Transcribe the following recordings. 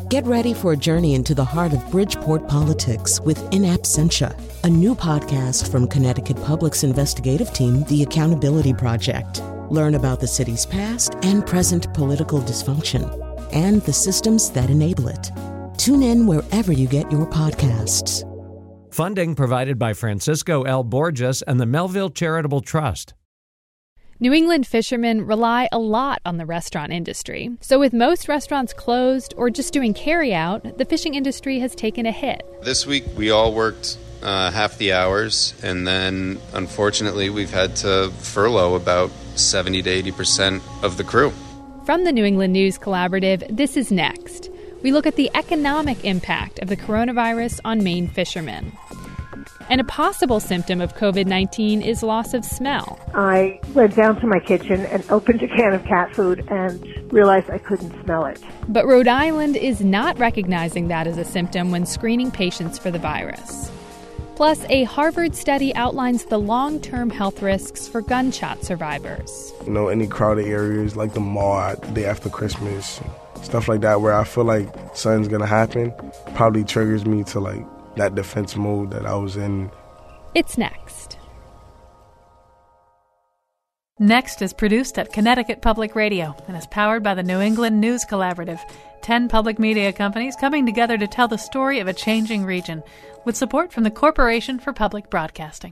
Get ready for a journey into the heart of Bridgeport politics with In Absentia, a new podcast from Connecticut Public's investigative team, The Accountability Project. Learn about the city's past and present political dysfunction and the systems that enable it. Tune in wherever you get your podcasts. Funding provided by Francisco L. Borges and the Melville Charitable Trust. New England fishermen rely a lot on the restaurant industry. So with most restaurants closed or just doing carry-out, the fishing industry has taken a hit. This week we all worked half the hours, and then unfortunately we've had to furlough about 70 to 80% of the crew. From the New England News Collaborative, this is Next. We look at the economic impact of the coronavirus on Maine fishermen. And a possible symptom of COVID-19 is loss of smell. I went down to my kitchen and opened a can of cat food and realized I couldn't smell it. But Rhode Island is not recognizing that as a symptom when screening patients for the virus. Plus, a Harvard study outlines the long-term health risks for gunshot survivors. You know, any crowded areas like the mall the day after Christmas, stuff like that, where I feel like something's going to happen, probably triggers me to that defense mode that I was in. It's Next. Next is produced at Connecticut Public Radio and is powered by the New England News Collaborative, 10 public media companies coming together to tell the story of a changing region, with support from the Corporation for Public Broadcasting.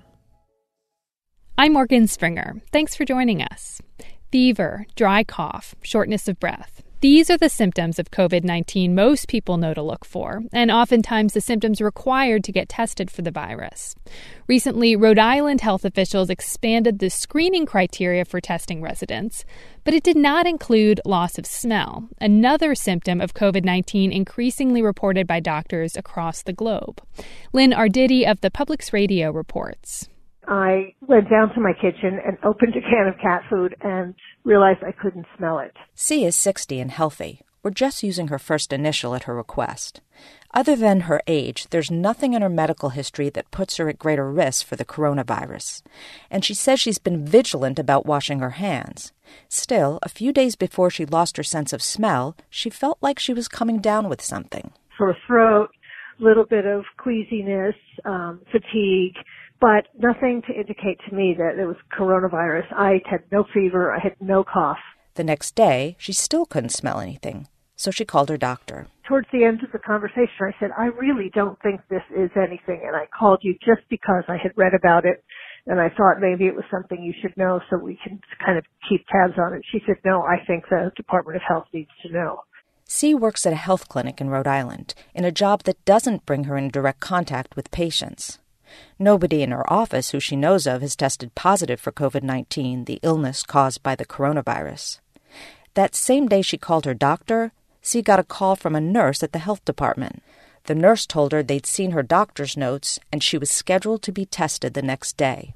I'm Morgan Springer. Thanks for joining us. Fever, dry cough, shortness of breath. These are the symptoms of COVID-19 most people know to look for, and oftentimes the symptoms required to get tested for the virus. Recently, Rhode Island health officials expanded the screening criteria for testing residents, but it did not include loss of smell, another symptom of COVID-19 increasingly reported by doctors across the globe. Lynn Arditi of the Public's Radio reports. I went down to my kitchen and opened a can of cat food and realized I couldn't smell it. C is 60 and healthy. We're just using her first initial at her request. Other than her age, there's nothing in her medical history that puts her at greater risk for the coronavirus. And she says she's been vigilant about washing her hands. Still, a few days before she lost her sense of smell, she felt like she was coming down with something. Sore throat, a little bit of queasiness, fatigue, but nothing to indicate to me that it was coronavirus. I had no fever. I had no cough. The next day, she still couldn't smell anything, so she called her doctor. Towards the end of the conversation, I said, I really don't think this is anything, and I called you just because I had read about it, and I thought maybe it was something you should know so we can kind of keep tabs on it. She said, no, I think the Department of Health needs to know. C works at a health clinic in Rhode Island, in a job that doesn't bring her in direct contact with patients. Nobody in her office who she knows of has tested positive for COVID-19, the illness caused by the coronavirus. That same day she called her doctor, C got a call from a nurse at the health department. The nurse told her they'd seen her doctor's notes and she was scheduled to be tested the next day.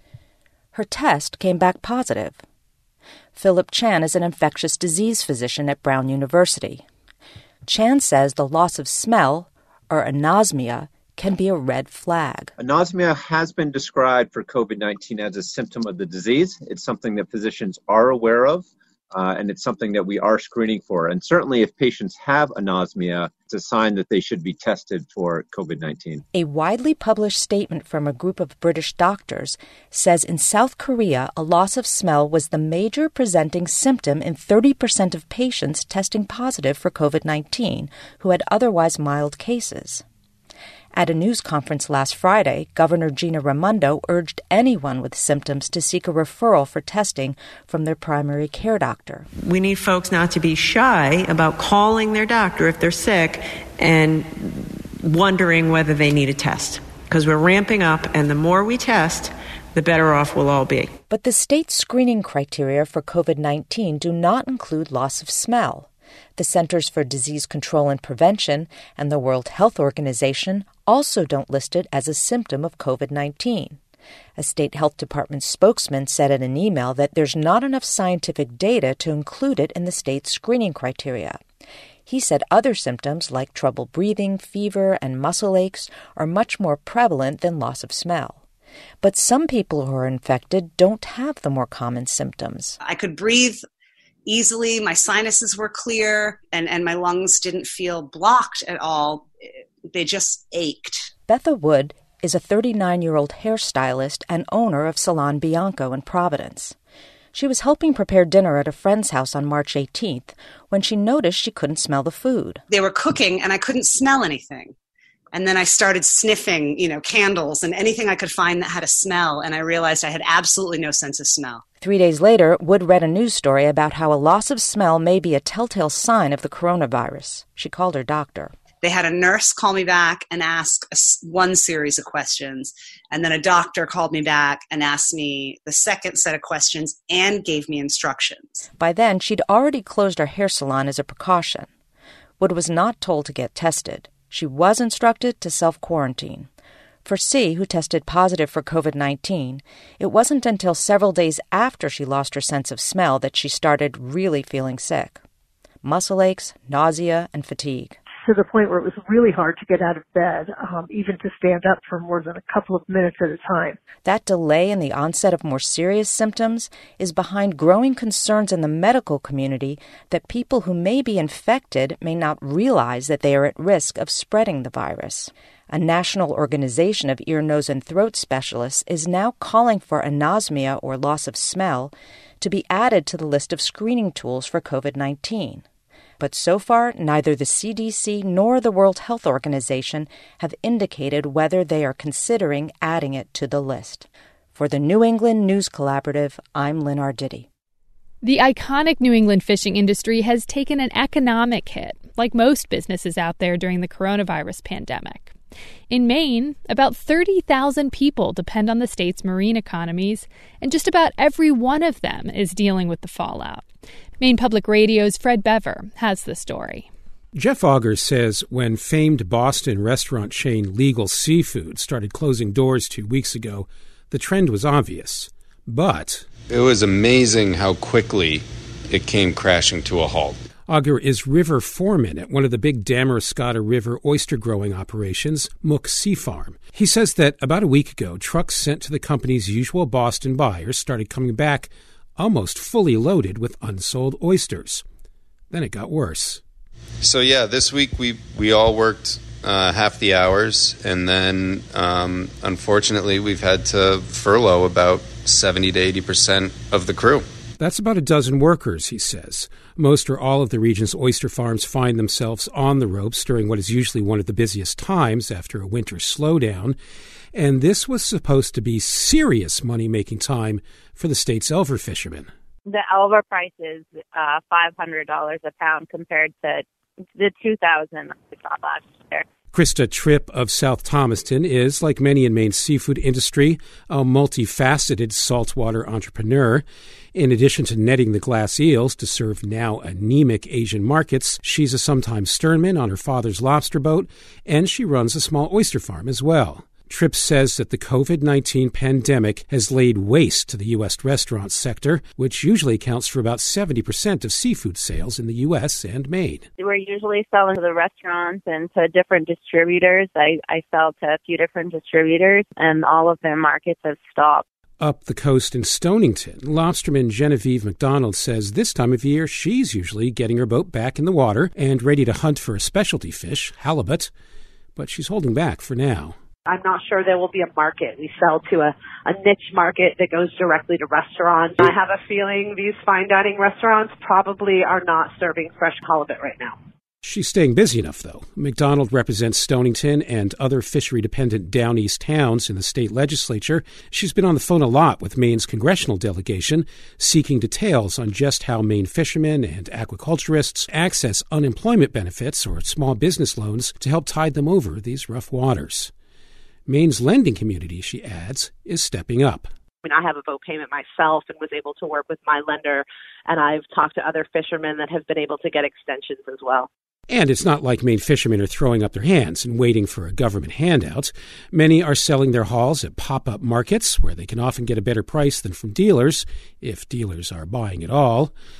Her test came back positive. Philip Chan is an infectious disease physician at Brown University. Chan says the loss of smell, or anosmia, can be a red flag. Anosmia has been described for COVID-19 as a symptom of the disease. It's something that physicians are aware of, and it's something that we are screening for. And certainly if patients have anosmia, it's a sign that they should be tested for COVID-19. A widely published statement from a group of British doctors says in South Korea, a loss of smell was the major presenting symptom in 30% of patients testing positive for COVID-19 who had otherwise mild cases. At a news conference last Friday, Governor Gina Raimondo urged anyone with symptoms to seek a referral for testing from their primary care doctor. We need folks not to be shy about calling their doctor if they're sick and wondering whether they need a test, because we're ramping up, and the more we test, the better off we'll all be. But the state screening criteria for COVID-19 do not include loss of smell. The Centers for Disease Control and Prevention and the World Health Organization also don't list it as a symptom of COVID-19. A state health department spokesman said in an email that there's not enough scientific data to include it in the state's screening criteria. He said other symptoms like trouble breathing, fever, and muscle aches are much more prevalent than loss of smell. But some people who are infected don't have the more common symptoms. I could breathe easily. My sinuses were clear, and my lungs didn't feel blocked at all. They just ached. Betha Wood is a 39-year-old hairstylist and owner of Salon Bianco in Providence. She was helping prepare dinner at a friend's house on March 18th when she noticed she couldn't smell the food. They were cooking, and I couldn't smell anything. And then I started sniffing, candles and anything I could find that had a smell, and I realized I had absolutely no sense of smell. 3 days later, Wood read a news story about how a loss of smell may be a telltale sign of the coronavirus. She called her doctor. They had a nurse call me back and ask one series of questions, and then a doctor called me back and asked me the second set of questions and gave me instructions. By then, she'd already closed her hair salon as a precaution. Wood was not told to get tested. She was instructed to self-quarantine. For C, who tested positive for COVID-19, it wasn't until several days after she lost her sense of smell that she started really feeling sick. Muscle aches, nausea, and fatigue. To the point where it was really hard to get out of bed, even to stand up for more than a couple of minutes at a time. That delay in the onset of more serious symptoms is behind growing concerns in the medical community that people who may be infected may not realize that they are at risk of spreading the virus. A national organization of ear, nose, and throat specialists is now calling for anosmia or loss of smell to be added to the list of screening tools for COVID-19. But so far, neither the CDC nor the World Health Organization have indicated whether they are considering adding it to the list. For the New England News Collaborative, I'm Lynn Arditi. The iconic New England fishing industry has taken an economic hit, like most businesses out there during the coronavirus pandemic. In Maine, about 30,000 people depend on the state's marine economies, and just about every one of them is dealing with the fallout. Maine Public Radio's Fred Bever has the story. Jeff Auger says when famed Boston restaurant chain Legal Seafood started closing doors 2 weeks ago, the trend was obvious. But it was amazing how quickly it came crashing to a halt. Auger is river foreman at one of the big Damariscotta River oyster-growing operations, Mook Sea Farm. He says that about a week ago, trucks sent to the company's usual Boston buyers started coming back almost fully loaded with unsold oysters. Then it got worse. So this week we all worked half the hours, and then unfortunately we've had to furlough about 70 to 80% of the crew. That's about a dozen workers, he says. Most or all of the region's oyster farms find themselves on the ropes during what is usually one of the busiest times after a winter slowdown. And this was supposed to be serious money-making time for the state's elver fishermen. The elver price is $500 a pound compared to the $2,000 we saw last year. Krista Tripp of South Thomaston is, like many in Maine's seafood industry, a multifaceted saltwater entrepreneur. In addition to netting the glass eels to serve now anemic Asian markets, she's a sometime sternman on her father's lobster boat, and she runs a small oyster farm as well. Tripp says that the COVID-19 pandemic has laid waste to the U.S. restaurant sector, which usually accounts for about 70% of seafood sales in the U.S. and Maine. We're usually selling to the restaurants and to different distributors. I sell to a few different distributors, and all of their markets have stopped. Up the coast in Stonington, lobsterman Genevieve McDonald says this time of year she's usually getting her boat back in the water and ready to hunt for a specialty fish, halibut, but she's holding back for now. I'm not sure there will be a market. We sell to a niche market that goes directly to restaurants. I have a feeling these fine dining restaurants probably are not serving fresh halibut right now. She's staying busy enough, though. McDonald represents Stonington and other fishery-dependent Down East towns in the state legislature. She's been on the phone a lot with Maine's congressional delegation, seeking details on just how Maine fishermen and aquaculturists access unemployment benefits or small business loans to help tide them over these rough waters. Maine's lending community, she adds, is stepping up. I have a boat payment myself and was able to work with my lender, and I've talked to other fishermen that have been able to get extensions as well. And it's not like Maine fishermen are throwing up their hands and waiting for a government handout. Many are selling their hauls at pop-up markets where they can often get a better price than from dealers, if dealers are buying at all.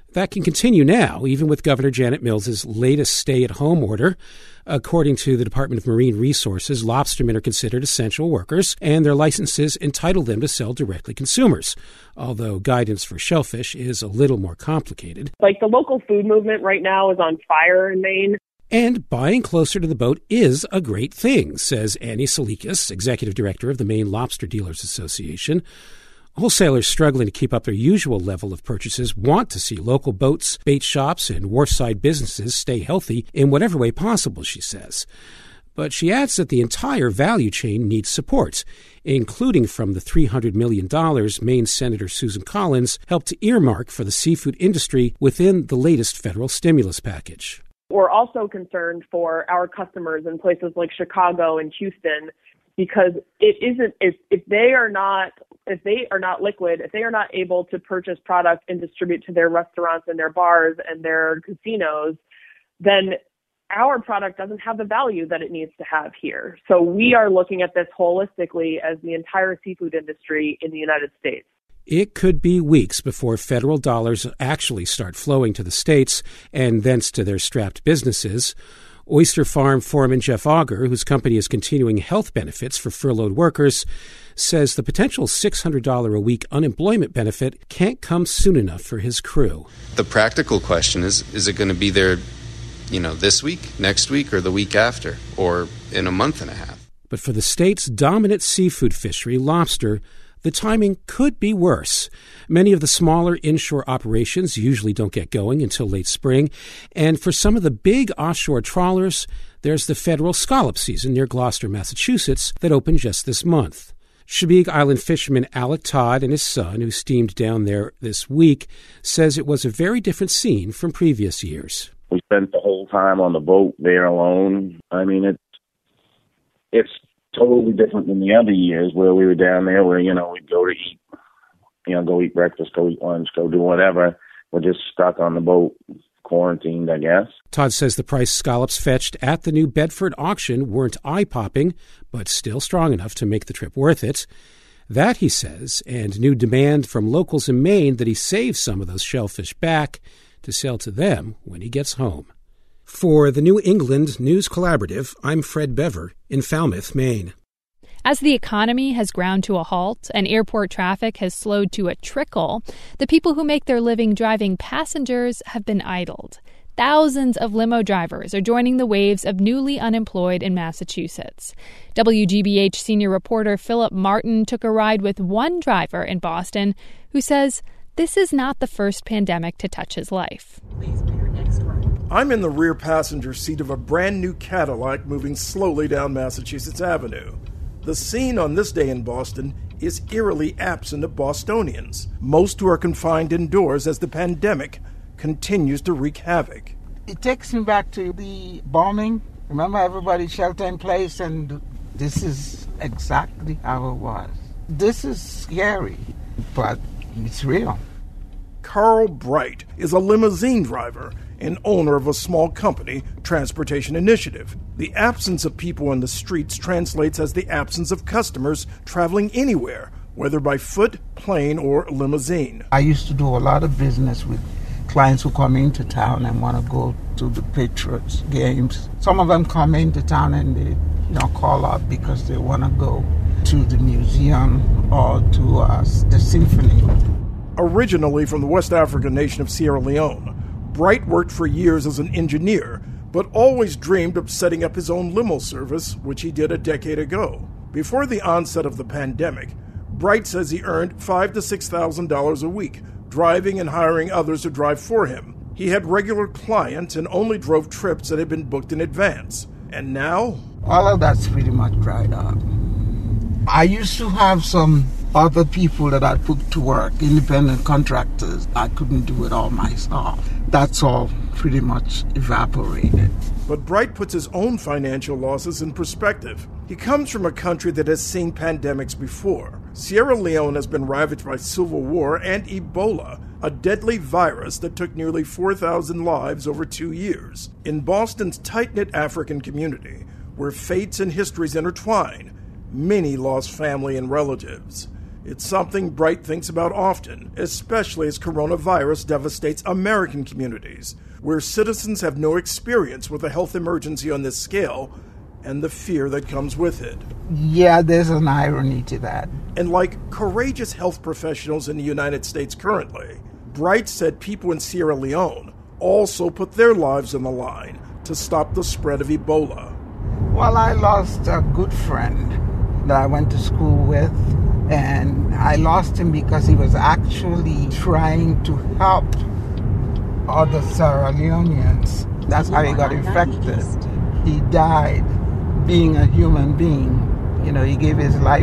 That can continue now, even with Governor Janet Mills' latest stay-at-home order. According to the Department of Marine Resources, lobstermen are considered essential workers, and their licenses entitle them to sell directly to consumers, although guidance for shellfish is a little more complicated. Like the local food movement right now is on fire in Maine. And buying closer to the boat is a great thing, says Annie Salikas, executive director of the Maine Lobster Dealers Association. Wholesalers struggling to keep up their usual level of purchases want to see local boats, bait shops, and wharfside businesses stay healthy in whatever way possible, she says. But she adds that the entire value chain needs support, including from the $300 million Maine Senator Susan Collins helped to earmark for the seafood industry within the latest federal stimulus package. We're also concerned for our customers in places like Chicago and Houston, because it isn't if they are not liquid, if they are not able to purchase product and distribute to their restaurants and their bars and their casinos, then our product doesn't have the value that it needs to have here. So we are looking at this holistically as the entire seafood industry in the United States. It could be weeks before federal dollars actually start flowing to the states and thence to their strapped businesses. Oyster Farm foreman Jeff Auger, whose company is continuing health benefits for furloughed workers, says the potential $600 a week unemployment benefit can't come soon enough for his crew. The practical question is it going to be there, this week, next week, or the week after, or in a month and a half? But for the state's dominant seafood fishery, lobster, the timing could be worse. Many of the smaller inshore operations usually don't get going until late spring, and for some of the big offshore trawlers, there's the federal scallop season near Gloucester, Massachusetts, that opened just this month. Chesapeake Island fisherman Alec Todd and his son, who steamed down there this week, says it was a very different scene from previous years. We spent the whole time on the boat there alone. I mean, it's totally different than the other years where we were down there where, we'd go to eat, go eat breakfast, go eat lunch, go do whatever. We're just stuck on the boat, quarantined, I guess. Todd says the price scallops fetched at the New Bedford auction weren't eye-popping, but still strong enough to make the trip worth it. That, he says, and new demand from locals in Maine that he saves some of those shellfish back to sell to them when he gets home. For the New England News Collaborative, I'm Fred Bever in Falmouth, Maine. As the economy has ground to a halt and airport traffic has slowed to a trickle, the people who make their living driving passengers have been idled. Thousands of limo drivers are joining the waves of newly unemployed in Massachusetts. WGBH senior reporter Philip Martin took a ride with one driver in Boston who says this is not the first pandemic to touch his life. I'm in the rear passenger seat of a brand new Cadillac moving slowly down Massachusetts Avenue. The scene on this day in Boston is eerily absent of Bostonians, most who are confined indoors as the pandemic continues to wreak havoc. It takes me back to the bombing. Remember, everybody shelter in place, and this is exactly how it was. This is scary, but it's real. Carl Bright is a limousine driver and owner of a small company, Transportation Initiative. The absence of people in the streets translates as the absence of customers traveling anywhere, whether by foot, plane, or limousine. I used to do a lot of business with clients who come into town and want to go to the Patriots games. Some of them come into town and they call up because they want to go to the museum or to the symphony. Originally from the West African nation of Sierra Leone, Bright worked for years as an engineer, but always dreamed of setting up his own limo service, which he did a decade ago. Before the onset of the pandemic, Bright says he earned $5,000 to $6,000 a week, driving and hiring others to drive for him. He had regular clients and only drove trips that had been booked in advance. And now? All of that's pretty much dried up. I used to have some other people that I put to work, independent contractors. I couldn't do it all myself. That's all pretty much evaporated. But Bright puts his own financial losses in perspective. He comes from a country that has seen pandemics before. Sierra Leone has been ravaged by civil war and Ebola, a deadly virus that took nearly 4,000 lives over 2 years. In Boston's tight-knit African community, where fates and histories intertwine, many lost family and relatives. It's something Bright thinks about often, especially as coronavirus devastates American communities, where citizens have no experience with a health emergency on this scale and the fear that comes with it. Yeah, there's an irony to that. And like courageous health professionals in the United States currently, Bright said people in Sierra Leone also put their lives on the line to stop the spread of Ebola. Well, I lost a good friend that I went to school with, and I lost him because he was actually trying to help other Sierra Leoneans. That's how he got infected. He died being a human being. You know, he gave his life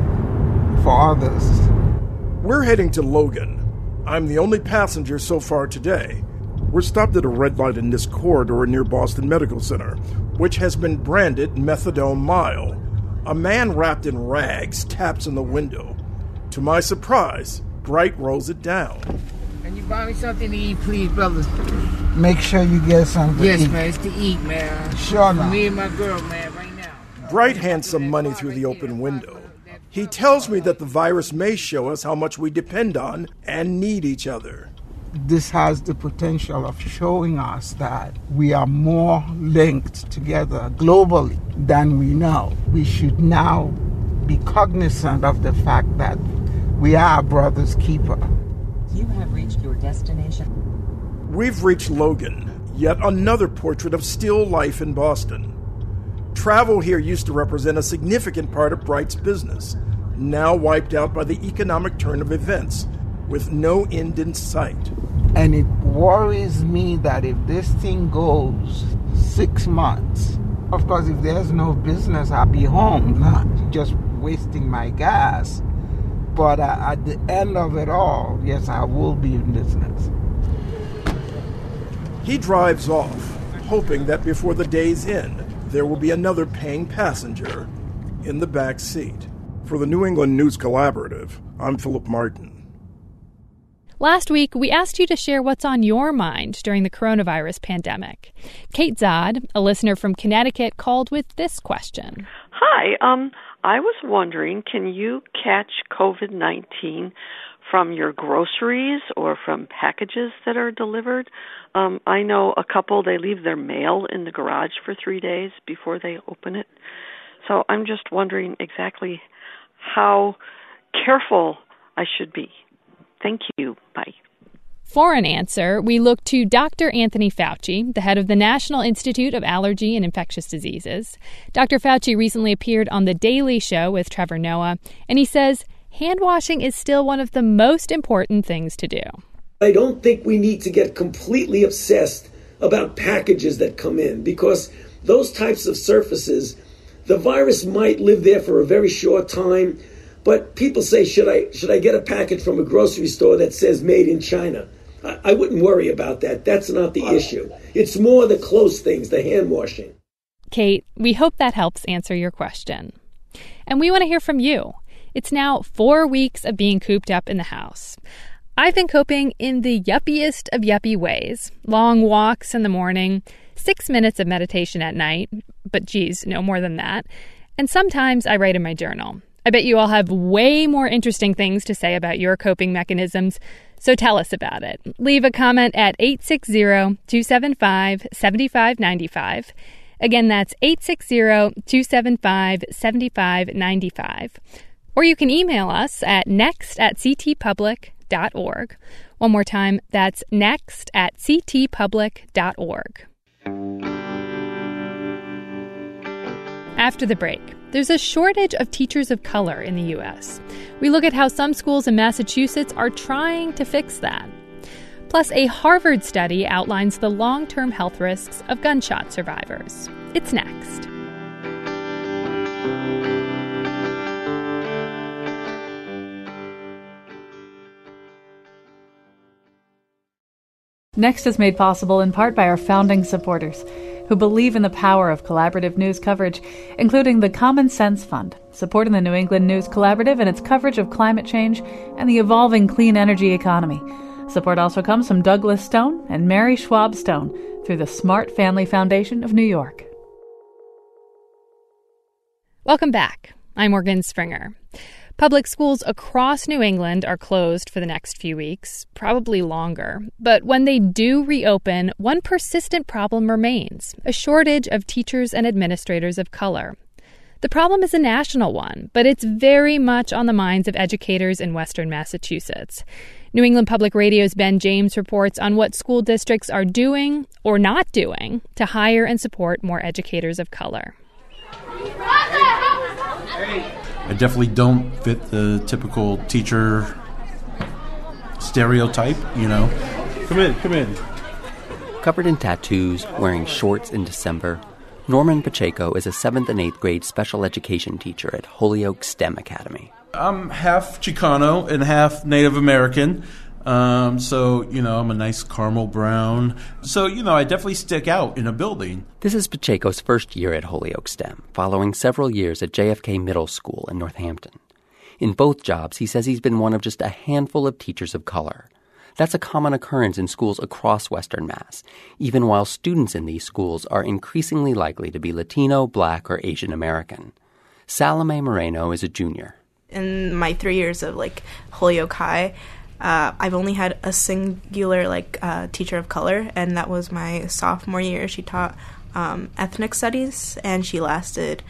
for others. We're heading to Logan. I'm the only passenger so far today. We're stopped at a red light in this corridor near Boston Medical Center, which has been branded Methadone Mile. A man wrapped in rags taps on the window. To my surprise, Bright rolls it down. Can you buy me something to eat, please, brothers? Make sure you get something to eat. Yes, man, it's to eat, man. Sure, man. Me and my girl, man, right now. Bright hands some money through the open window. He tells me that the virus may show us how much we depend on and need each other. This has the potential of showing us that we are more linked together globally than we know. We should now be cognizant of the fact that we are our brother's keeper. You have reached your destination. We've reached Logan, yet another portrait of still life in Boston. Travel here used to represent a significant part of Bright's business, now wiped out by the economic turn of events, with no end in sight. And it worries me that if this thing goes 6 months, of course, if there's no business, I'll be home, not just wasting my gas. But at the end of it all, yes, I will be in business. He drives off, hoping that before the day's end, there will be another paying passenger in the back seat. For the New England News Collaborative, I'm Philip Martin. Last week, we asked you to share what's on your mind during the coronavirus pandemic. Kate Zod, a listener from Connecticut, called with this question. Hi, I was wondering, can you catch COVID-19 from your groceries or from packages that are delivered? I know a couple, they leave their mail in the garage for 3 days before they open it. So I'm just wondering exactly how careful I should be. Thank you. Bye. For an answer, we look to Dr. Anthony Fauci, the head of the National Institute of Allergy and Infectious Diseases. Dr. Fauci recently appeared on The Daily Show with Trevor Noah, and he says hand washing is still one of the most important things to do. I don't think we need to get completely obsessed about packages that come in, because those types of surfaces, the virus might live there for a very short time. But people say, should I get a package from a grocery store that says made in China? I wouldn't worry about that. That's not the issue. It's more the close things, the hand washing. Kate, we hope that helps answer your question. And we want to hear from you. It's now 4 weeks of being cooped up in the house. I've been coping in the yuppiest of yuppie ways. Long walks in the morning, 6 minutes of meditation at night, but geez, no more than that. And sometimes I write in my journal. I bet you all have way more interesting things to say about your coping mechanisms, so tell us about it. Leave a comment at 860-275-7595. Again, that's 860-275-7595. Or you can email us at next@ctpublic.org. One more time, that's next@ctpublic.org. After the break, there's a shortage of teachers of color in the U.S. We look at how some schools in Massachusetts are trying to fix that. Plus, a Harvard study outlines the long-term health risks of gunshot survivors. It's next. Next is made possible in part by our founding supporters, who believe in the power of collaborative news coverage, including the Common Sense Fund, supporting the New England News Collaborative and its coverage of climate change and the evolving clean energy economy. Support also comes from Douglas Stone and Mary Schwab Stone through the Smart Family Foundation of New York. Welcome back. I'm Morgan Springer. Public schools across New England are closed for the next few weeks, probably longer. But when they do reopen, one persistent problem remains: a shortage of teachers and administrators of color. The problem is a national one, but it's very much on the minds of educators in Western Massachusetts. New England Public Radio's Ben James reports on what school districts are doing or not doing to hire and support more educators of color. I definitely don't fit the typical teacher stereotype, you know. Come in. Covered in tattoos, wearing shorts in December, Norman Pacheco is a 7th and 8th grade special education teacher at Holyoke STEM Academy. I'm half Chicano and half Native American. So, I'm a nice caramel brown. So, I definitely stick out in a building. This is Pacheco's first year at Holyoke STEM, following several years at JFK Middle School in Northampton. In both jobs, he says he's been one of just a handful of teachers of color. That's a common occurrence in schools across Western Mass, even while students in these schools are increasingly likely to be Latino, Black, or Asian American. Salome Moreno is a junior. In my 3 years of Holyoke High, I've only had a singular teacher of color, and that was my sophomore year. She taught ethnic studies, and she lasted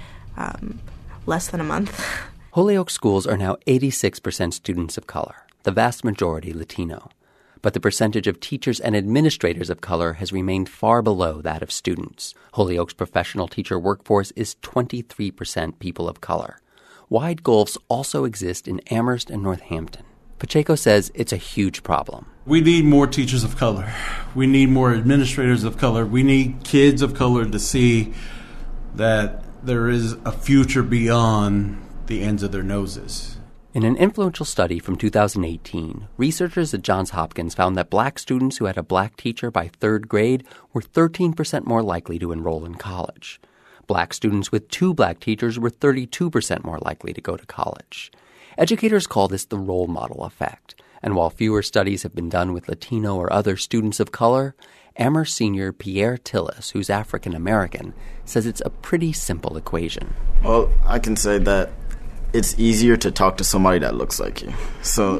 less than a month. Holyoke schools are now 86% students of color, the vast majority Latino. But the percentage of teachers and administrators of color has remained far below that of students. Holyoke's professional teacher workforce is 23% people of color. Wide gulfs also exist in Amherst and Northampton. Pacheco says it's a huge problem. We need more teachers of color. We need more administrators of color. We need kids of color to see that there is a future beyond the ends of their noses. In an influential study from 2018, researchers at Johns Hopkins found that Black students who had a Black teacher by 3rd grade were 13% more likely to enroll in college. Black students with 2 Black teachers were 32% more likely to go to college. Educators call this the role model effect, and while fewer studies have been done with Latino or other students of color, Amherst senior Pierre Tillis, who's African American, says it's a pretty simple equation. Well, I can say that it's easier to talk to somebody that looks like you. So,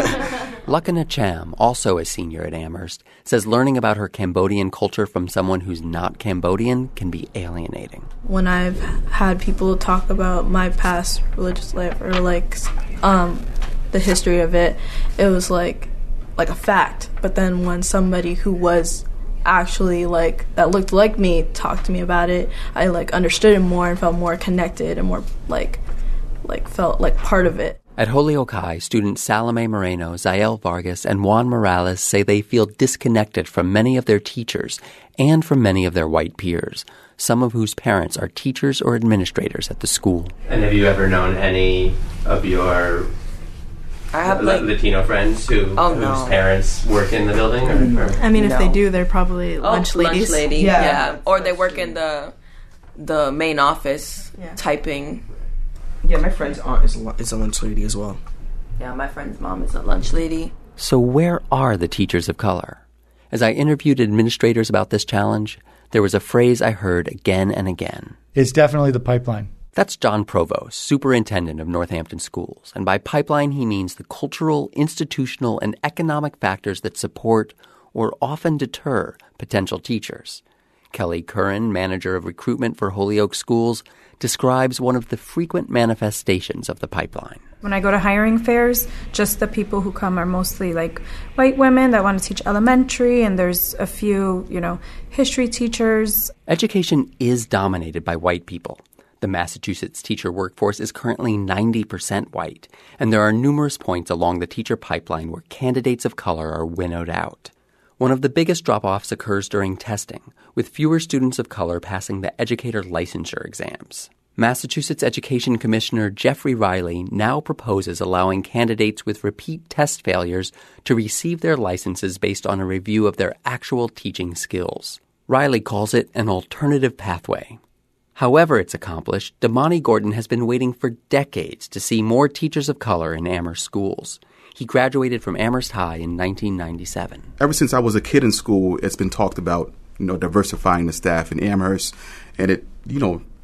Lakana Cham, also a senior at Amherst, says learning about her Cambodian culture from someone who's not Cambodian can be alienating. When I've had people talk about my past religious life or the history of it, it was like a fact. But then when somebody who was actually that looked like me talked to me about it, I understood it more and felt more connected and more felt like part of it. At Holyoke High, students Salome Moreno, Zael Vargas, and Juan Morales say they feel disconnected from many of their teachers and from many of their white peers, some of whose parents are teachers or administrators at the school. And have you ever known any of your Latino friends whose parents work in the building? I mean, if they do, they're probably lunch ladies. Lunch lady, yeah. Or they work in the main office typing. Yeah, my friend's aunt is a lunch lady as well. Yeah, my friend's mom is a lunch lady. So where are the teachers of color? As I interviewed administrators about this challenge, there was a phrase I heard again and again. It's definitely the pipeline. That's John Provost, superintendent of Northampton Schools. And by pipeline, he means the cultural, institutional, and economic factors that support or often deter potential teachers. Kelly Curran, manager of recruitment for Holyoke Schools, describes one of the frequent manifestations of the pipeline. When I go to hiring fairs, just the people who come are mostly white women that want to teach elementary, and there's a few, history teachers. Education is dominated by white people. The Massachusetts teacher workforce is currently 90% white, and there are numerous points along the teacher pipeline where candidates of color are winnowed out. One of the biggest drop-offs occurs during testing, with fewer students of color passing the educator licensure exams. Massachusetts Education Commissioner Jeffrey Riley now proposes allowing candidates with repeat test failures to receive their licenses based on a review of their actual teaching skills. Riley calls it an alternative pathway. However it's accomplished, Damani Gordon has been waiting for decades to see more teachers of color in Amherst schools. He graduated from Amherst High in 1997. Ever since I was a kid in school, it's been talked about, diversifying the staff in Amherst. And it,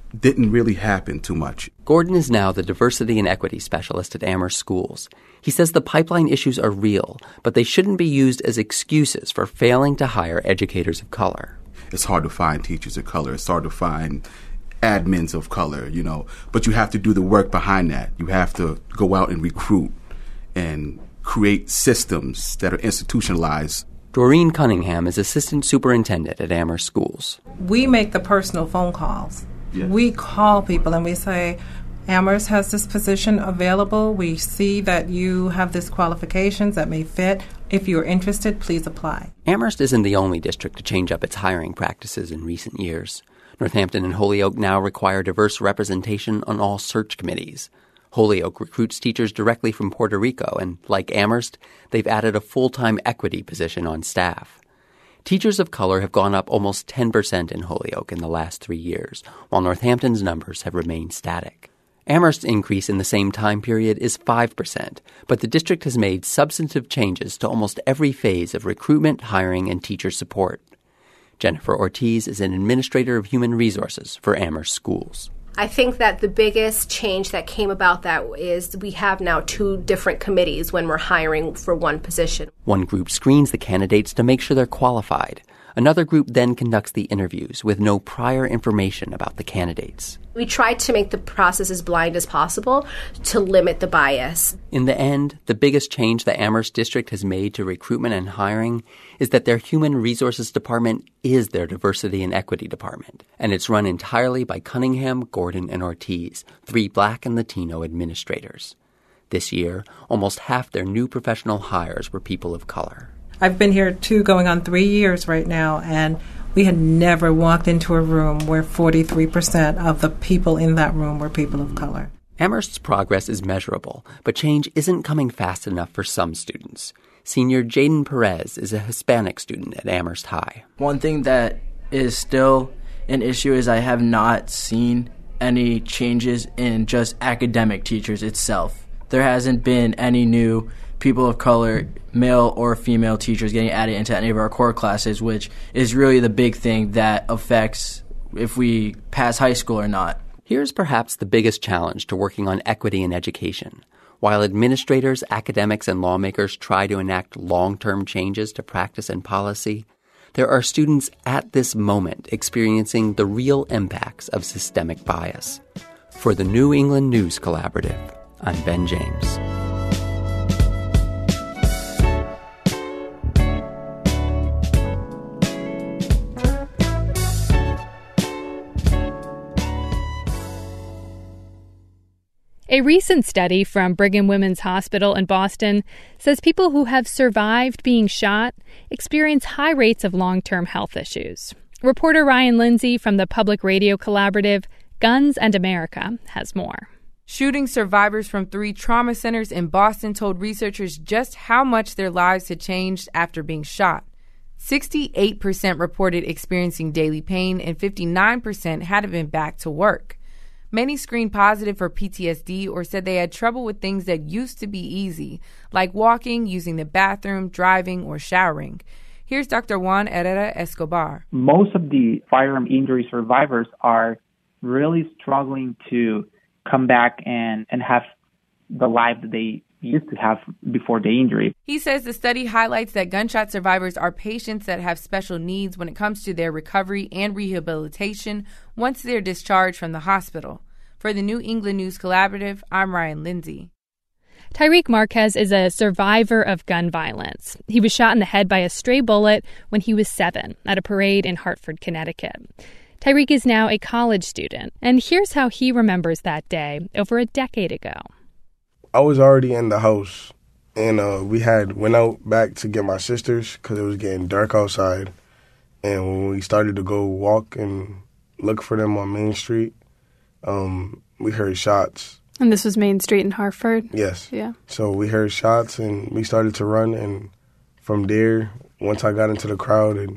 didn't really happen too much. Gordon is now the diversity and equity specialist at Amherst Schools. He says the pipeline issues are real, but they shouldn't be used as excuses for failing to hire educators of color. It's hard to find teachers of color. It's hard to find admins of color, but you have to do the work behind that. You have to go out and recruit and create systems that are institutionalized. Doreen Cunningham is assistant superintendent at Amherst Schools. We make the personal phone calls. Yes. We call people and we say, Amherst has this position available. We see that you have these qualifications that may fit. If you're interested, please apply. Amherst isn't the only district to change up its hiring practices in recent years. Northampton and Holyoke now require diverse representation on all search committees. Holyoke recruits teachers directly from Puerto Rico, and like Amherst, they've added a full-time equity position on staff. Teachers of color have gone up almost 10% in Holyoke in the last 3 years, while Northampton's numbers have remained static. Amherst's increase in the same time period is 5%, but the district has made substantive changes to almost every phase of recruitment, hiring, and teacher support. Jennifer Ortiz is an administrator of human resources for Amherst Schools. I think that the biggest change that came about that is we have now 2 different committees when we're hiring for one position. One group screens the candidates to make sure they're qualified. Another group then conducts the interviews with no prior information about the candidates. We tried to make the process as blind as possible to limit the bias. In the end, the biggest change the Amherst district has made to recruitment and hiring is that their human resources department is their diversity and equity department, and it's run entirely by Cunningham, Gordon, and Ortiz, 3 Black and Latino administrators. This year, almost half their new professional hires were people of color. I've been here 2 going on 3 years right now, and we had never walked into a room where 43% of the people in that room were people of color. Amherst's progress is measurable, but change isn't coming fast enough for some students. Senior Jaden Perez is a Hispanic student at Amherst High. One thing that is still an issue is I have not seen any changes in just academic teachers itself. There hasn't been any new people of color, male or female teachers getting added into any of our core classes, which is really the big thing that affects if we pass high school or not. Here's perhaps the biggest challenge to working on equity in education. While administrators, academics, and lawmakers try to enact long-term changes to practice and policy, there are students at this moment experiencing the real impacts of systemic bias. For the New England News Collaborative, I'm Ben James. A recent study from Brigham Women's Hospital in Boston says people who have survived being shot experience high rates of long-term health issues. Reporter Ryan Lindsay from the Public Radio Collaborative Guns and America has more. Shooting survivors from 3 trauma centers in Boston told researchers just how much their lives had changed after being shot. 68% reported experiencing daily pain and 59% hadn't been back to work. Many screened positive for PTSD or said they had trouble with things that used to be easy, like walking, using the bathroom, driving, or showering. Here's Dr. Juan Herrera Escobar. Most of the firearm injury survivors are really struggling to come back and have the life that they used to have before the injury. He says the study highlights that gunshot survivors are patients that have special needs when it comes to their recovery and rehabilitation once they're discharged from the hospital. For the New England News Collaborative, I'm Ryan Lindsay. Tyreek Marquez is a survivor of gun violence. He was shot in the head by a stray bullet when he was 7 at a parade in Hartford, Connecticut. Tyreek is now a college student, and here's how he remembers that day over a decade ago. I was already in the house, and we went out back to get my sisters because it was getting dark outside. And when we started to go walk and look for them on Main Street, we heard shots. And this was Main Street in Hartford? Yes. Yeah. So we heard shots, and we started to run. And from there, once I got into the crowd, and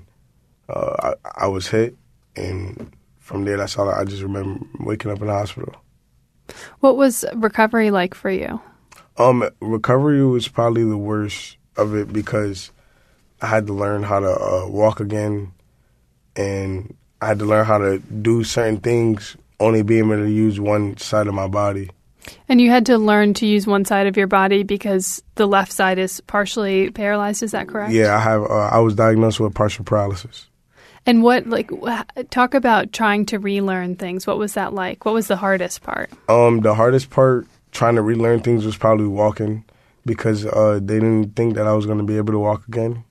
I was hit. And from there, that's all I just remember waking up in the hospital. What was recovery like for you? Recovery was probably the worst of it because I had to learn how to walk again, and I had to learn how to do certain things only being able to use one side of my body. And you had to learn to use one side of your body because the left side is partially paralyzed, is that correct? Yeah, I was diagnosed with partial paralysis. And talk about trying to relearn things. What was that like? What was the hardest part? The hardest part, trying to relearn things, was probably walking, because they didn't think that I was going to be able to walk again.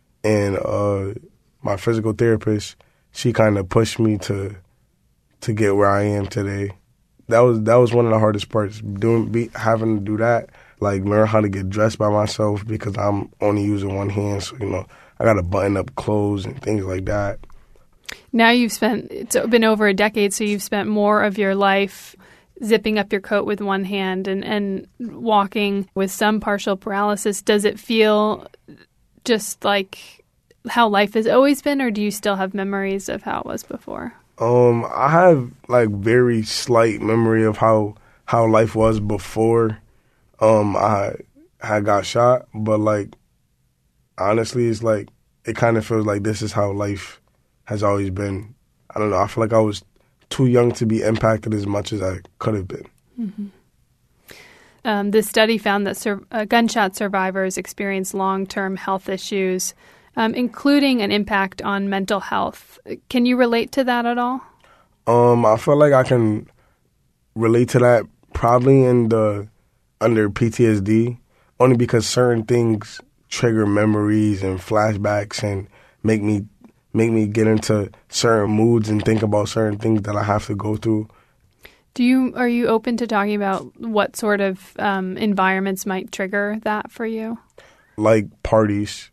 And my physical therapist, she kind of pushed me to get where I am today. That was one of the hardest parts, having to do that, like learn how to get dressed by myself, because I'm only using one hand. So, I got to button up clothes and things like that. Now it's been over a decade, so you've spent more of your life zipping up your coat with one hand and walking with some partial paralysis. Does it feel just like how life has always been, or do you still have memories of how it was before? I have very slight memory of how life was before I had got shot, but honestly, it's it kind of feels like this is how life has always been. I don't know. I feel like I was too young to be impacted as much as I could have been. Mm-hmm. This study found that gunshot survivors experience long-term health issues, including an impact on mental health. Can you relate to that at all? I feel like I can relate to that probably under PTSD, only because certain things trigger memories and flashbacks and make me get into certain moods and think about certain things that I have to go through. Are you open to talking about what sort of environments might trigger that for you? Like parties,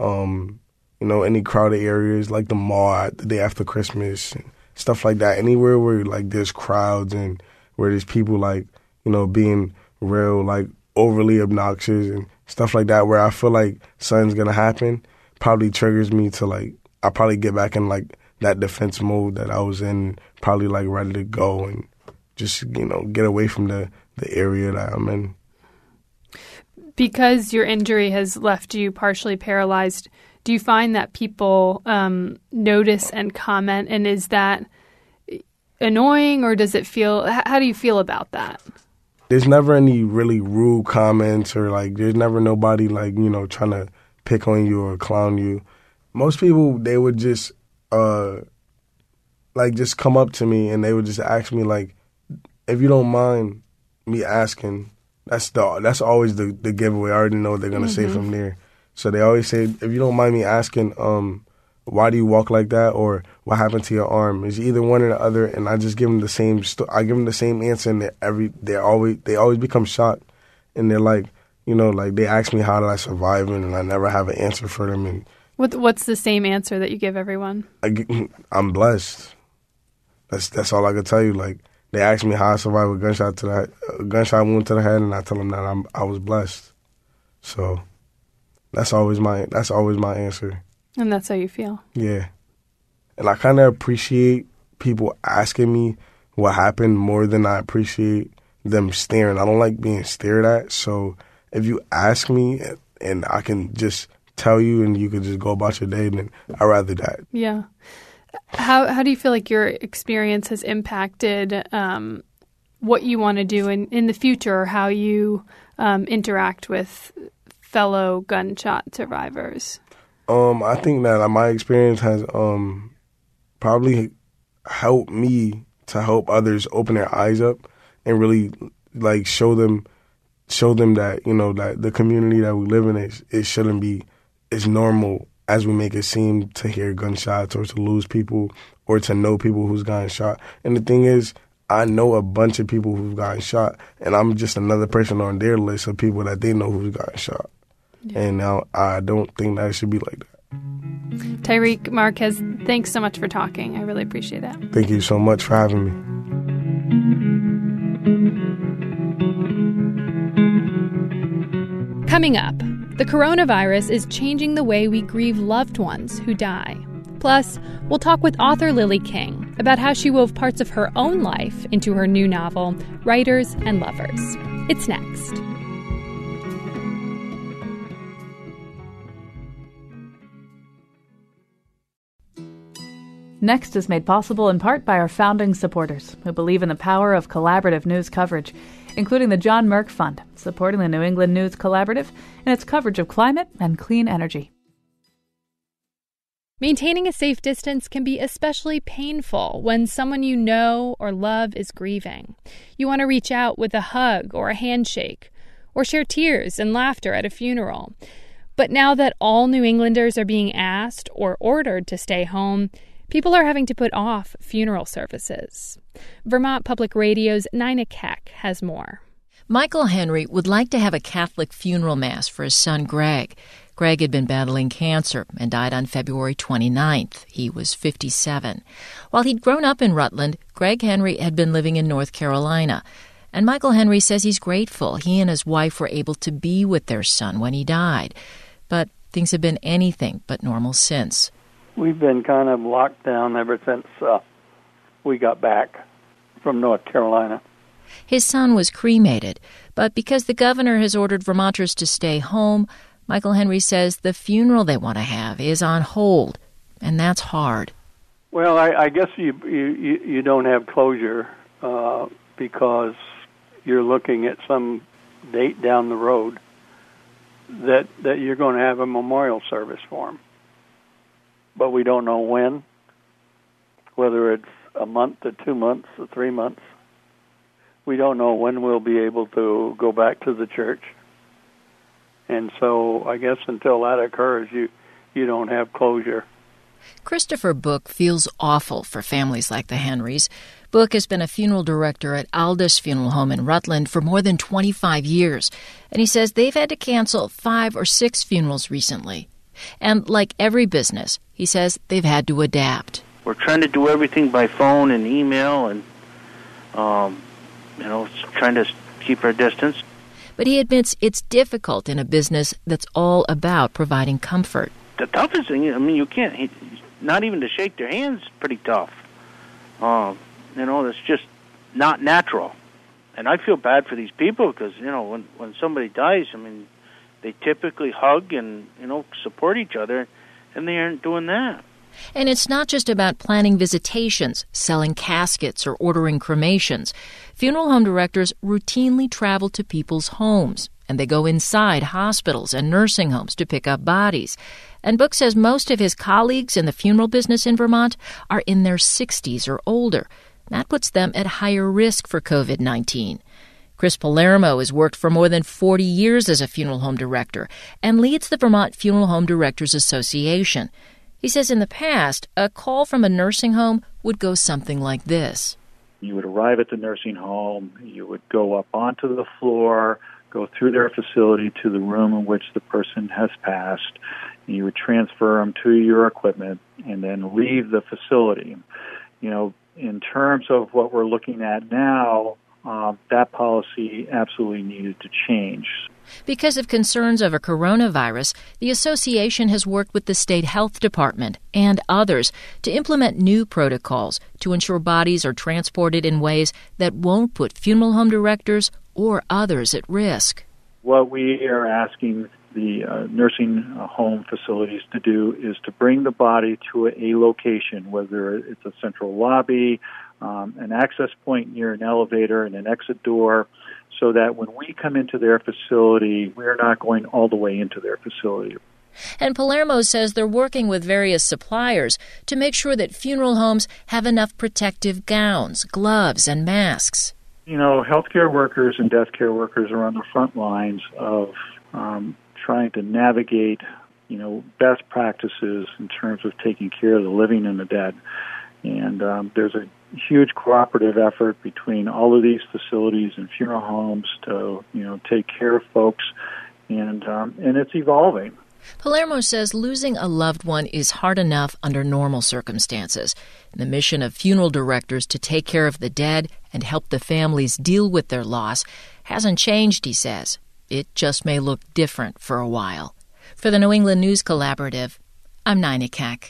any crowded areas, like the mall the day after Christmas and stuff like that. Anywhere where there's crowds and where there's people being real overly obnoxious and stuff like that, where I feel like something's gonna happen, probably triggers me to I probably get back in that defense mode that I was in, probably ready to go and just get away from the area that I'm in. Because your injury has left you partially paralyzed, do you find that people notice and comment, and is that annoying, or does it feel? How do you feel about that? There's never any really rude comments, or there's never nobody trying to pick on you or clown you. Most people, they would just just come up to me and they would just ask me if you don't mind me asking. That's always the giveaway. I already know what they're gonna say from there. So they always say, if you don't mind me asking, why do you walk like that, or what happened to your arm? It's either one or the other, and I just give them the same. I give them the same answer, and they always become shocked, and they're they ask me how did I survive, and I never have an answer for them. And what's the same answer that you give everyone? I'm blessed. That's all I can tell you. They ask me how I survived a gunshot wound to the head, and I tell them that I was blessed. So that's always my answer. And that's how you feel. Yeah. And I kind of appreciate people asking me what happened more than I appreciate them staring. I don't like being stared at. So if you ask me and I can just tell you and you can just go about your day, then I'd rather that. Yeah. How do you feel like your experience has impacted what you want to do in the future, or how you interact with fellow gunshot survivors? I think that my experience has probably helped me to help others open their eyes up and really show them that that the community that we live in it shouldn't be as normal as we make it seem to hear gunshots or to lose people or to know people who's gotten shot. And the thing is, I know a bunch of people who've gotten shot, and I'm just another person on their list of people that they know who's gotten shot. Yeah. And now I don't think that it should be like that. Tyreek Marquez, thanks so much for talking. I really appreciate it. Thank you so much for having me. Coming up, the coronavirus is changing the way we grieve loved ones who die. Plus, we'll talk with author Lily King about how she wove parts of her own life into her new novel, Writers and Lovers. It's next. Next is made possible in part by our founding supporters who believe in the power of collaborative news coverage, including the John Merck Fund, supporting the New England News Collaborative and its coverage of climate and clean energy. Maintaining a safe distance can be especially painful when someone you know or love is grieving. You want to reach out with a hug or a handshake, or share tears and laughter at a funeral. But now that all New Englanders are being asked or ordered to stay home, people are having to put off funeral services. Vermont Public Radio's Nina Keck has more. Michael Henry would like to have a Catholic funeral mass for his son Greg. Greg had been battling cancer and died on February 29th. He was 57. While he'd grown up in Rutland, Greg Henry had been living in North Carolina. And Michael Henry says he's grateful he and his wife were able to be with their son when he died. But things have been anything but normal since. We've been kind of locked down ever since we got back from North Carolina. His son was cremated, but because the governor has ordered Vermonters to stay home, Michael Henry says the funeral they want to have is on hold, and that's hard. Well, I guess you don't have closure because you're looking at some date down the road that you're going to have a memorial service for him. But we don't know when, whether it's a month or 2 months or 3 months. We don't know when we'll be able to go back to the church. And so I guess until that occurs, you don't have closure. Christopher Book feels awful for families like the Henrys. Book has been a funeral director at Aldous Funeral Home in Rutland for more than 25 years, and he says they've had to cancel 5 or 6 funerals recently. And like every business, he says they've had to adapt. We're trying to do everything by phone and email and, trying to keep our distance. But he admits it's difficult in a business that's all about providing comfort. The toughest thing, you can't, not even to shake their hands is pretty tough. It's just not natural. And I feel bad for these people because, when somebody dies, they typically hug and, support each other, and they aren't doing that. And it's not just about planning visitations, selling caskets, or ordering cremations. Funeral home directors routinely travel to people's homes, and they go inside hospitals and nursing homes to pick up bodies. And Book says most of his colleagues in the funeral business in Vermont are in their 60s or older. That puts them at higher risk for COVID-19. Chris Palermo has worked for more than 40 years as a funeral home director and leads the Vermont Funeral Home Directors Association. He says in the past, a call from a nursing home would go something like this. You would arrive at the nursing home, you would go up onto the floor, go through their facility to the room in which the person has passed, and you would transfer them to your equipment and then leave the facility. In terms of what we're looking at now, that policy absolutely needed to change. Because of concerns over coronavirus, the association has worked with the state health department and others to implement new protocols to ensure bodies are transported in ways that won't put funeral home directors or others at risk. What we are asking the nursing home facilities to do is to bring the body to a location, whether it's a central lobby, an access point near an elevator and an exit door, so that when we come into their facility, we're not going all the way into their facility. And Palermo says they're working with various suppliers to make sure that funeral homes have enough protective gowns, gloves, and masks. Healthcare workers and death care workers are on the front lines of trying to navigate, best practices in terms of taking care of the living and the dead. And there's a huge cooperative effort between all of these facilities and funeral homes to, take care of folks, and it's evolving. Palermo says losing a loved one is hard enough under normal circumstances. The mission of funeral directors to take care of the dead and help the families deal with their loss hasn't changed, he says. It just may look different for a while. For the New England News Collaborative, I'm Nina Keck.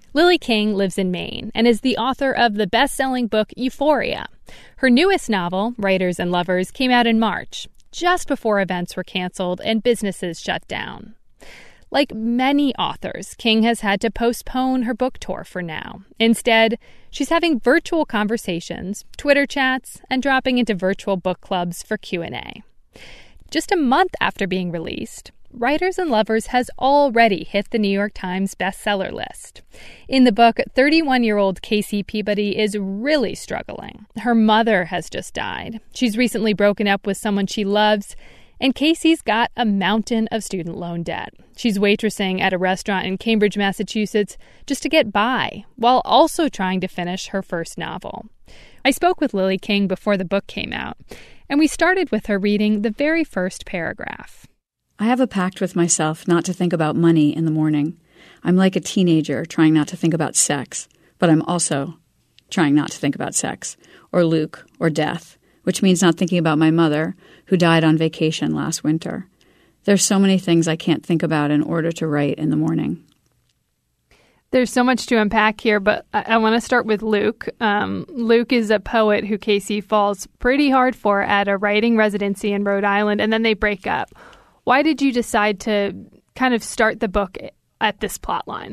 Lily King lives in Maine and is the author of the best-selling book Euphoria. Her newest novel, Writers and Lovers, came out in March, just before events were canceled and businesses shut down. Like many authors, King has had to postpone her book tour for now. Instead, she's having virtual conversations, Twitter chats, and dropping into virtual book clubs for Q&A. Just a month after being released, Writers and Lovers has already hit the New York Times bestseller list. In the book, 31-year-old Casey Peabody is really struggling. Her mother has just died. She's recently broken up with someone she loves, and Casey's got a mountain of student loan debt. She's waitressing at a restaurant in Cambridge, Massachusetts, just to get by, while also trying to finish her first novel. I spoke with Lily King before the book came out, and we started with her reading the very first paragraph. I have a pact with myself not to think about money in the morning. I'm like a teenager trying not to think about sex, but I'm also trying not to think about sex, or Luke, or death, which means not thinking about my mother, who died on vacation last winter. There's so many things I can't think about in order to write in the morning. There's so much to unpack here, but I want to start with Luke. Luke is a poet who Casey falls pretty hard for at a writing residency in Rhode Island, and then they break up. Why did you decide to kind of start the book at this plot line?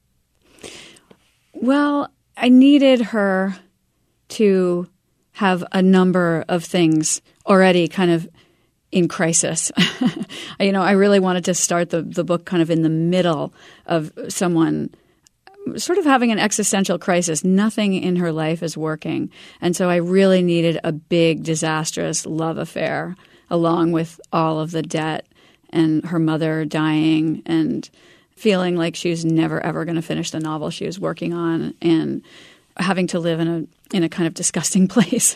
Well, I needed her to have a number of things already kind of in crisis. I really wanted to start the book kind of in the middle of someone sort of having an existential crisis. Nothing in her life is working. And so I really needed a big, disastrous love affair along with all of the debt and her mother dying and feeling like she was never, ever going to finish the novel she was working on and having to live in a kind of disgusting place.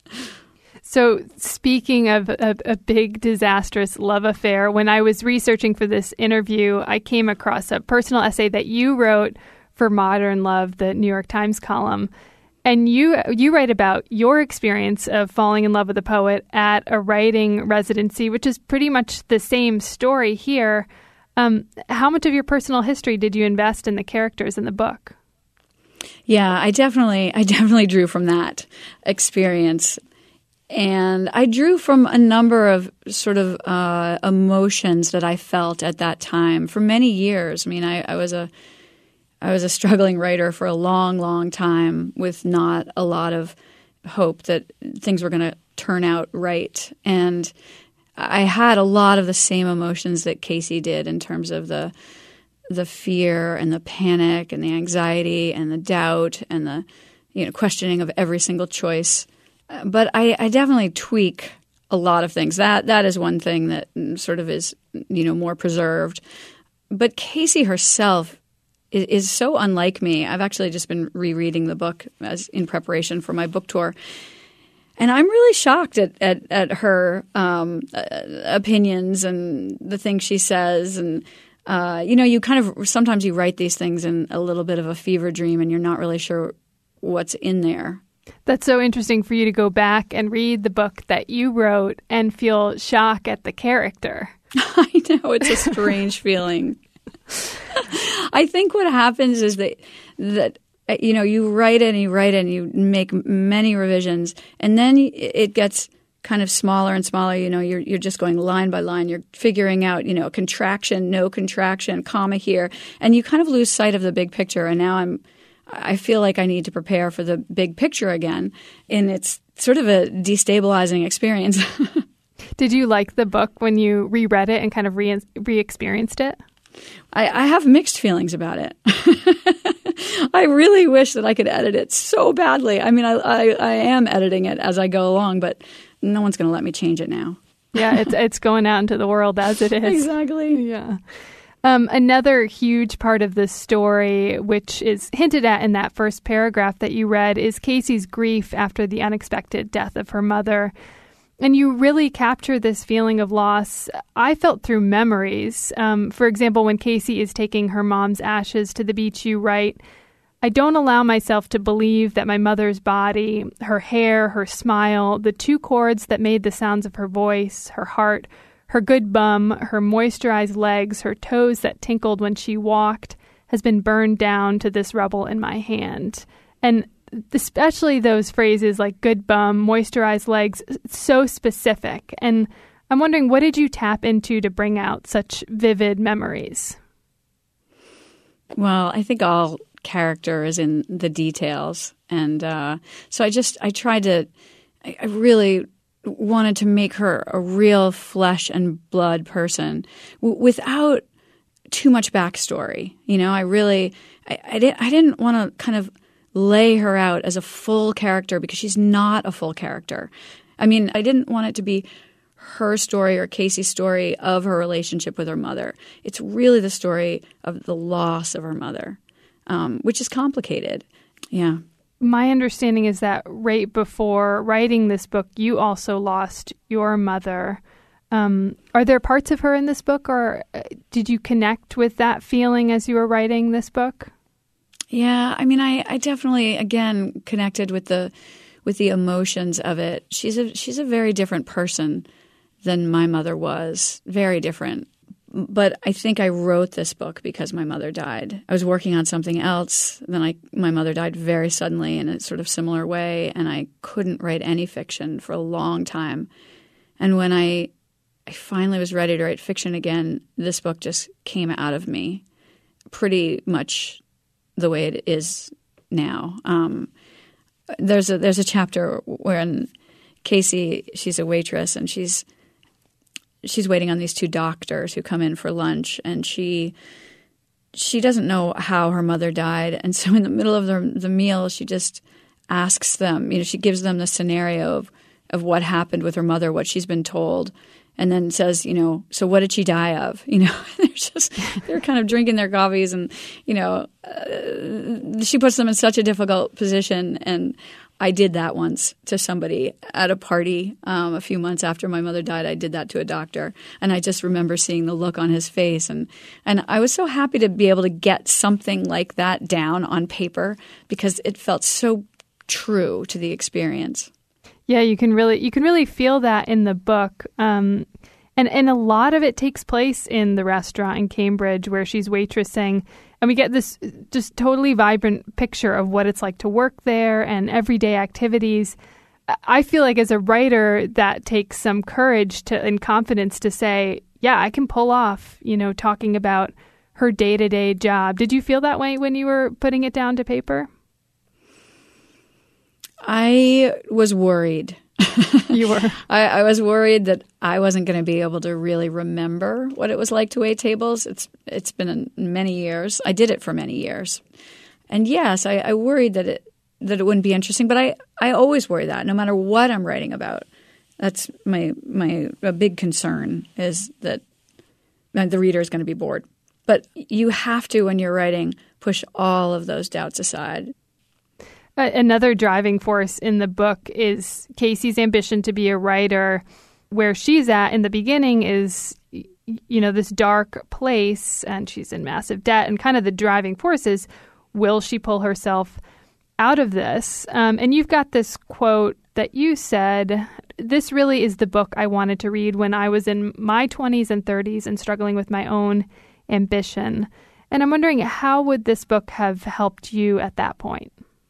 So speaking of a big, disastrous love affair, when I was researching for this interview, I came across a personal essay that you wrote for Modern Love, the New York Times column. And you write about your experience of falling in love with a poet at a writing residency, which is pretty much the same story here. How much of your personal history did you invest in the characters in the book? Yeah, I definitely drew from that experience. And I drew from a number of sort of emotions that I felt at that time for many years. I mean, I was a struggling writer for a long, long time with not a lot of hope that things were going to turn out right. And I had a lot of the same emotions that Casey did in terms of the fear and the panic and the anxiety and the doubt and the questioning of every single choice. But I definitely tweak a lot of things. That is one thing that sort of is more preserved. But Casey herself is so unlike me. I've actually just been rereading the book as in preparation for my book tour. And I'm really shocked at her opinions and the things she says. And, you kind of – sometimes you write these things in a little bit of a fever dream and you're not really sure what's in there. That's so interesting for you to go back and read the book that you wrote and feel shock at the character. I know. It's a strange feeling. I think what happens is that you write it and you make many revisions, and then it gets kind of smaller and smaller. You're just going line by line. You're figuring out, contraction, no contraction, comma here, and you kind of lose sight of the big picture. And now I feel like I need to prepare for the big picture again, and it's sort of a destabilizing experience. Did you like the book when you reread it and kind of re-experienced it? I have mixed feelings about it. I really wish that I could edit it so badly. I mean, I am editing it as I go along, but no one's going to let me change it now. Yeah, it's going out into the world as it is. Exactly. Yeah. Another huge part of this story, which is hinted at in that first paragraph that you read, is Casey's grief after the unexpected death of her mother. And you really capture this feeling of loss. I felt through memories. For example, when Casey is taking her mom's ashes to the beach, you write, "I don't allow myself to believe that my mother's body, her hair, her smile, the two chords that made the sounds of her voice, her heart, her good bum, her moisturized legs, her toes that tinkled when she walked, has been burned down to this rubble in my hand. And especially those phrases like good bum, moisturized legs, so specific. And I'm wondering, what did you tap into to bring out such vivid memories? Well, I think all character is in the details. And so I really wanted to make her a real flesh and blood person without too much backstory. You know, I didn't want to kind of lay her out as a full character because she's not a full character. I mean, I didn't want it to be her story or Casey's story of her relationship with her mother. It's really the story of the loss of her mother, which is complicated. Yeah. My understanding is that right before writing this book, you also lost your mother. Are there parts of her in this book, or did you connect with that feeling as you were writing this book? Yeah, I mean, I definitely, again, connected with the emotions of it. She's a very different person than my mother was, very different. But I think I wrote this book because my mother died. I was working on something else, then my mother died very suddenly in a sort of similar way, and I couldn't write any fiction for a long time. And when I finally was ready to write fiction again, this book just came out of me pretty much the way it is now. There's a chapter wherein Casey, she's a waitress, and she's waiting on these two doctors who come in for lunch, and she doesn't know how her mother died. And so in the middle of the meal, she just asks them, she gives them the scenario of what happened with her mother, what she's been told, and then says, so what did she die of? They're kind of drinking their coffees, and, she puts them in such a difficult position. And I did that once to somebody at a party a few months after my mother died. I did that to a doctor, and I just remember seeing the look on his face. And I was so happy to be able to get something like that down on paper because it felt so true to the experience. Yeah, you can really feel that in the book. And a lot of it takes place in the restaurant in Cambridge where she's waitressing. And we get this just totally vibrant picture of what it's like to work there and everyday activities. I feel like as a writer, that takes some courage and confidence to say, yeah, I can pull off, talking about her day-to-day job. Did you feel that way when you were putting it down to paper? I was worried. You were? I was worried that I wasn't going to be able to really remember what it was like to wait tables. It's been many years. I did it for many years. And yes, I worried that it wouldn't be interesting, but I always worry that no matter what I'm writing about. That's a big concern is that the reader is going to be bored. But you have to, when you're writing, push all of those doubts aside. Another driving force in the book is Casey's ambition to be a writer. Where she's at in the beginning is, this dark place, and she's in massive debt. And kind of the driving force is, will she pull herself out of this? And you've got this quote that you said, "This really is the book I wanted to read when I was in my 20s and 30s and struggling with my own ambition." And I'm wondering, how would this book have helped you at that point?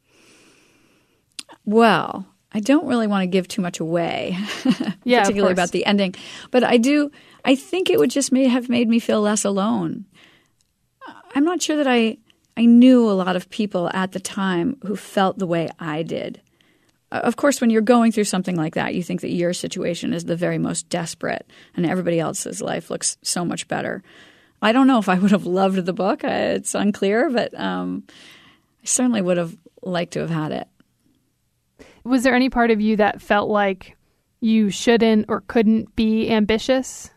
Well, I don't really want to give too much away, particularly about the ending. But I think it would just have made me feel less alone. I'm not sure that I knew a lot of people at the time who felt the way I did. Of course, when you're going through something like that, you think that your situation is the very most desperate and everybody else's life looks so much better. I don't know if I would have loved the book. It's unclear, but I certainly would have liked to have had it. Was there any part of you that felt like you shouldn't or couldn't be ambitious?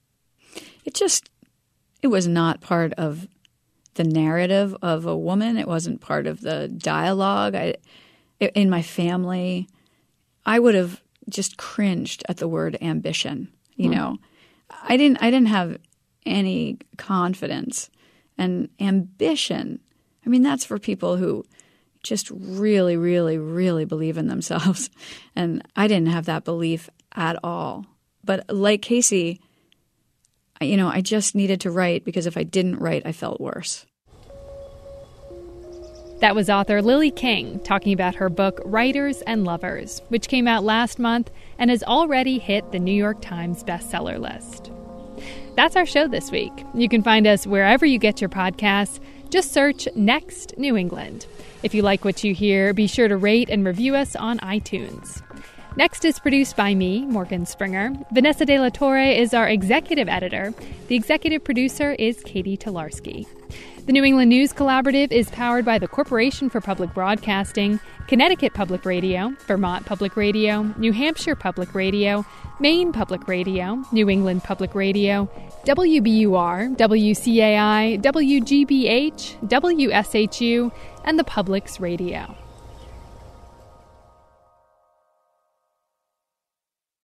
It was not part of the narrative of a woman. It wasn't part of the dialogue. In my family, I would have just cringed at the word ambition. I didn't have any confidence. And ambition, that's for people who just really, really, really believe in themselves. And I didn't have that belief at all. But like Casey, I just needed to write because if I didn't write, I felt worse. That was author Lily King talking about her book Writers and Lovers, which came out last month and has already hit the New York Times bestseller list. That's our show this week. You can find us wherever you get your podcasts. Just search Next New England. If you like what you hear, be sure to rate and review us on iTunes. Next is produced by me, Morgan Springer. Vanessa De La Torre is our executive editor. The executive producer is Katie Tolarski. The New England News Collaborative is powered by the Corporation for Public Broadcasting, Connecticut Public Radio, Vermont Public Radio, New Hampshire Public Radio, Maine Public Radio, New England Public Radio, WBUR, WCAI, WGBH, WSHU, and the Public's Radio.